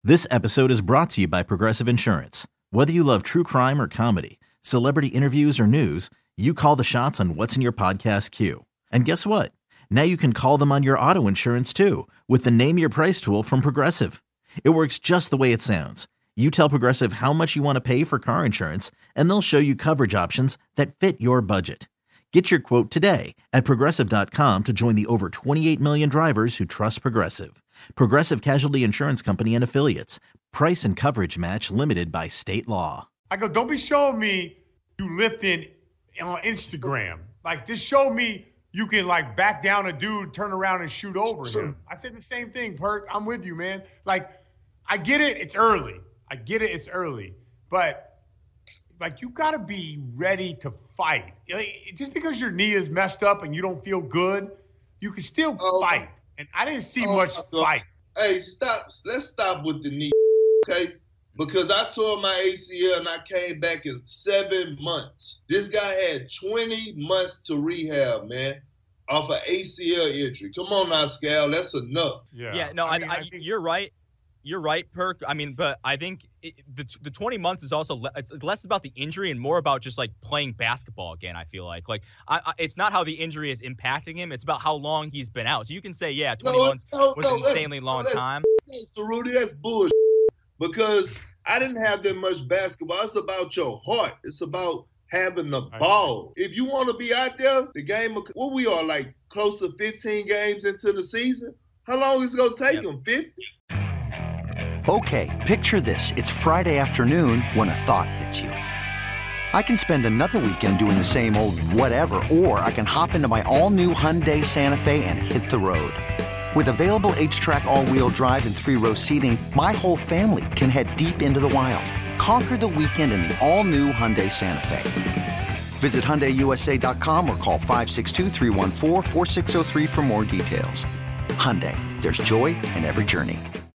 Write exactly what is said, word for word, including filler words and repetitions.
This episode is brought to you by Progressive Insurance. Whether you love true crime or comedy, celebrity interviews or news, you call the shots on what's in your podcast queue. And guess what? Now you can call them on your auto insurance too with the Name Your Price tool from Progressive. It works just the way it sounds. You tell Progressive how much you want to pay for car insurance, and they'll show you coverage options that fit your budget. Get your quote today at Progressive dot com to join the over twenty-eight million drivers who trust Progressive. Progressive Casualty Insurance Company and Affiliates. Price and coverage match limited by state law. I go, don't be showing me you lifting on Instagram. Like, just show me you can, like, back down a dude, turn around and shoot over him. I said the same thing, Perk. I'm with you, man. Like, I get it. It's early. I get it. It's early. But, like, you got to be ready to fight. Like, just because your knee is messed up and you don't feel good, you can still oh, fight. And I didn't see oh, much fight. Hey, stop. Let's stop with the knee, okay? Because I tore my A C L and I came back in seven months. This guy had twenty months to rehab, man, off an A C L injury. Come on now, Scal. That's enough. Yeah, yeah no, I I, mean, I, I think- you're right. You're right, Perk. I mean, but I think it, the the twenty months is also le- it's less about the injury and more about just like playing basketball again. I feel like like I, I, it's not how the injury is impacting him; it's about how long he's been out. So you can say, yeah, twenty no, months no, was no, an insanely long that's, time. So Rudy, that's bullshit. Because I didn't have that much basketball. It's about your heart. It's about having the ball. If you want to be out there, the game. Of, what we are like close to fifteen games into the season. How long is it gonna take yep. them? fifty. Okay, picture this. It's Friday afternoon when a thought hits you. I can spend another weekend doing the same old whatever, or I can hop into my all-new Hyundai Santa Fe and hit the road. With available H-Track all-wheel drive and three-row seating, my whole family can head deep into the wild. Conquer the weekend in the all-new Hyundai Santa Fe. Visit Hyundai U S A dot com or call five six two, three one four, four six zero three for more details. Hyundai, there's joy in every journey.